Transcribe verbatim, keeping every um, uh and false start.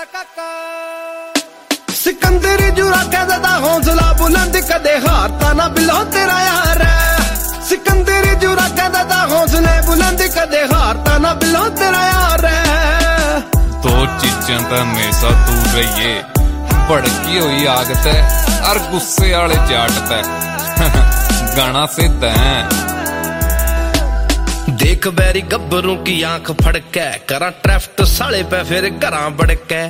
दा काका सिकंदरी जुरा कहदा दा हौसला बुलंद कदे हारता ना बिलो तेरा यार सिकंदरी जुरा कहदा दा हौसले बुलंद कदे हारता ना बिलो तेरा यार दो चीजां दा हमेशा दूर रहिए भड़की हुई आग ते और गुस्से वाले जाट ते गाना सिद्ध है देख बैरी गब्बरू की आंख फड़कै करा ट्रैफ्ट साले पे फिर घरां बड़कै